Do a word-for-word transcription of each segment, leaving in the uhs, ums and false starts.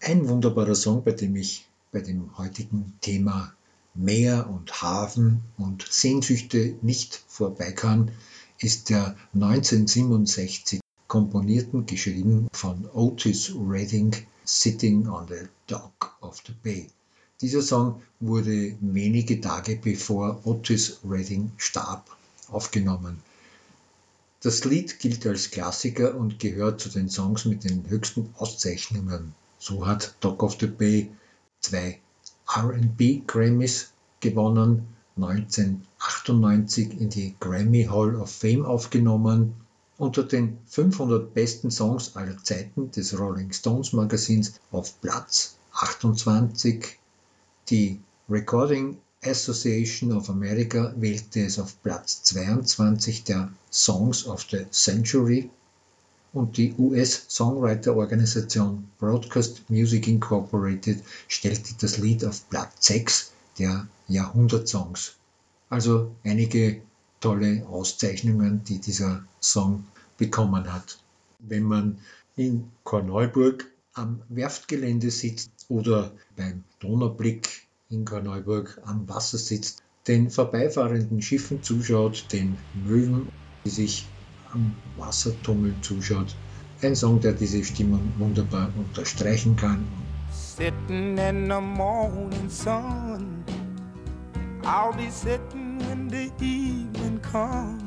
Ein wunderbarer Song, bei dem ich bei dem heutigen Thema Meer und Hafen und Sehnsüchte nicht vorbei kann, ist der neunzehnhundertsiebenundsechzig komponierten, geschrieben von Otis Redding, Sitting on the Dock of the Bay. Dieser Song wurde wenige Tage bevor Otis Redding starb aufgenommen. Das Lied gilt als Klassiker und gehört zu den Songs mit den höchsten Auszeichnungen. So hat Dock of the Bay zwei R and B Grammys gewonnen, neunzehnhundertachtundneunzig in die Grammy Hall of Fame aufgenommen, unter den fünfhundert besten Songs aller Zeiten des Rolling Stones Magazins auf Platz achtundzwanzig. Die Recording Association of America wählte es auf Platz zweiundzwanzig der Songs of the Century und die U S-Songwriter-Organisation Broadcast Music Incorporated stellte das Lied auf Platz sechs der Jahrhundertsongs. Also einige tolle Auszeichnungen, die dieser Song bekommen hat. Wenn man in Korneuburg am Werftgelände sitzt oder beim Donaublick in Korneuburg am Wasser sitzt, den vorbeifahrenden Schiffen zuschaut, den Möwen, die sich am Wassertunnel zuschaut. Ein Song, der diese Stimmung wunderbar unterstreichen kann. Sitting in the morning sun, I'll be sitting when the evening comes,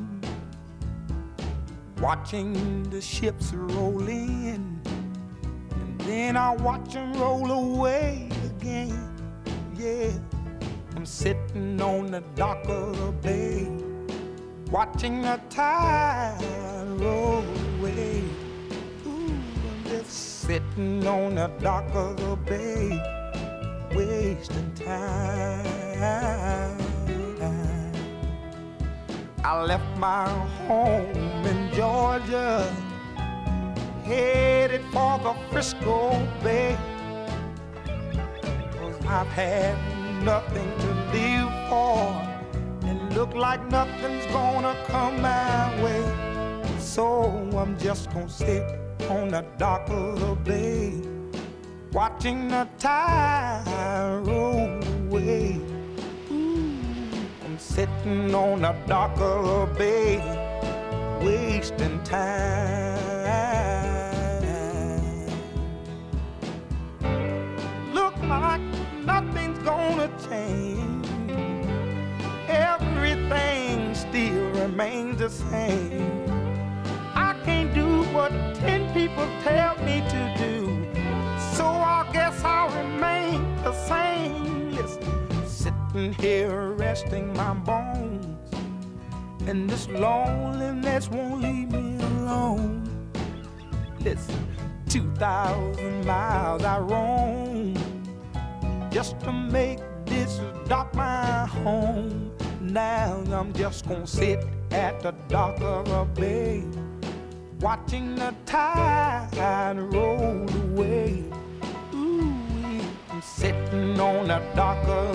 watching the ships roll in, and then I'll watch them roll away again. Yeah, I'm sitting on the dock of the bay, watching the tide roll away. Ooh, I'm just sitting on the dock of the bay, wasting time. I left my home in Georgia, headed for the Frisco Bay, 'cause I've had nothing to live for, and look like nothing's gonna come my way. So I'm just gonna sit on the dock of the bay, watching the tide roll away. Ooh, I'm sitting on the dock of the bay, wasting time. Look like nothing's gonna change, everything still remains the same. I can't do what ten people tell me to do, so I guess I'll remain the same. Listen, sitting here resting my bones, and this loneliness won't leave me alone. Listen, two thousand miles I roam just to make this dock my home. Now I'm just gonna sit at the dock of a bay, watching the tide roll away. Ooh, I'm sitting on the dock of